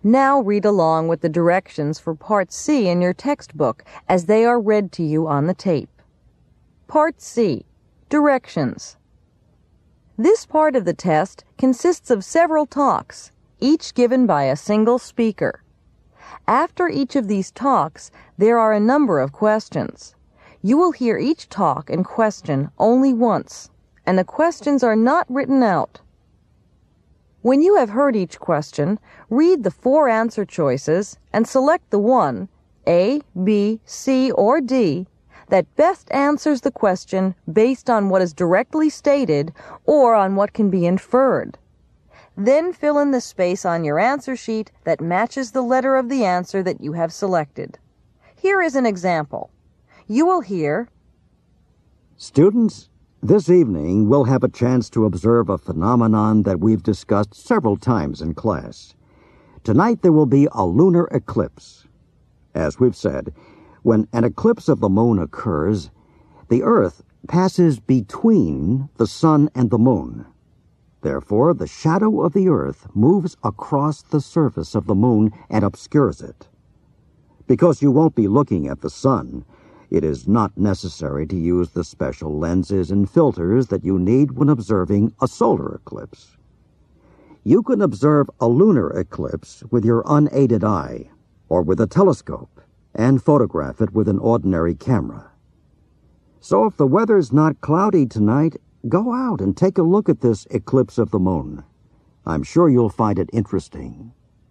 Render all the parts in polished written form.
Now read along with the directions for Part C in your textbook as they are read to you on the tape. Part C. Directions. This part of the test consists of several talks, each given by a single speaker. After each of these talks, there are a number of questions. You will hear each talk and question only once, and the questions are not written out. When you have heard each question, read the 4 answer choices and select the one, A, B, C, or D, that best answers the question based on what is directly stated or on what can be inferred. Then fill in the space on your answer sheet that matches the letter of the answer that you have selected. Here is an example. You will hear, "Students, this evening we'll have a chance to observe a phenomenon that we've discussed several times in class. Tonight there will be a lunar eclipse. As we've said, when an eclipse of the moon occurs, the Earth passes between the sun and the moon. Therefore, the shadow of the Earth moves across the surface of the moon and obscures it. Because you won't be looking at the sun, it is not necessary to use the special lenses and filters that you need when observing a solar eclipse. You can observe a lunar eclipse with your unaided eye or with a telescope and photograph it with an ordinary camera. So if the weather's not cloudy tonight, go out and take a look at this eclipse of the moon. I'm sure you'll find it interesting."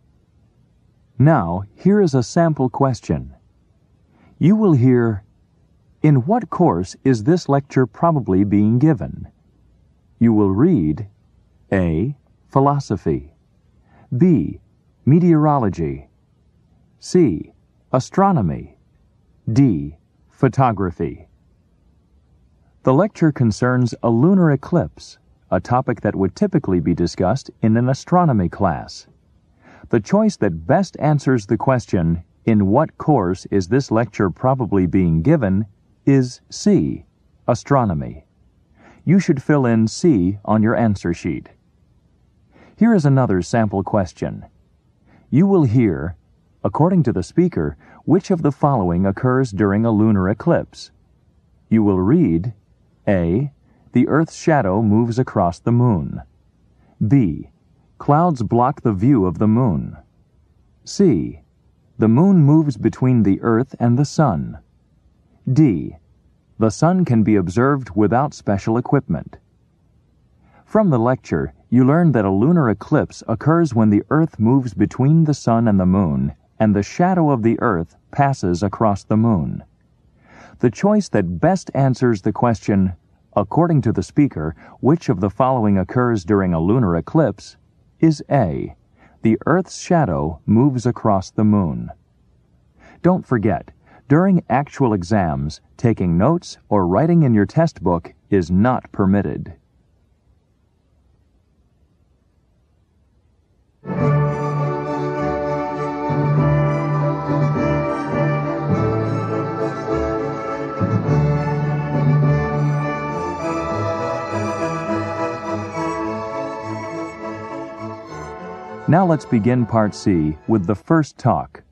Now, here is a sample question. You will hear, "In what course is this lecture probably being given?" You will read, A. Philosophy, B. Meteorology, C. Astronomy, D. Photography. The lecture concerns a lunar eclipse, a topic that would typically be discussed in an astronomy class. The choice that best answers the question, "In what course is this lecture probably being given?" is C. Astronomy. You should fill in C on your answer sheet. Here is another sample question. You will hear, according to the speaker, which of the following occurs during a lunar eclipse? You will read, A. The Earth's shadow moves across the moon. B. Clouds block the view of the moon. C. The moon moves between the Earth and the sun. D. The sun can be observed without special equipment. From the lecture, you learned that a lunar eclipse occurs when the Earth moves between the sun and the moon, and the shadow of the Earth passes across the moon. The choice that best answers the question, according to the speaker, which of the following occurs during a lunar eclipse, is A. The Earth's shadow moves across the moon. Don't forget, during actual exams, taking notes or writing in your test book is not permitted. Now let's begin Part C with the first talk.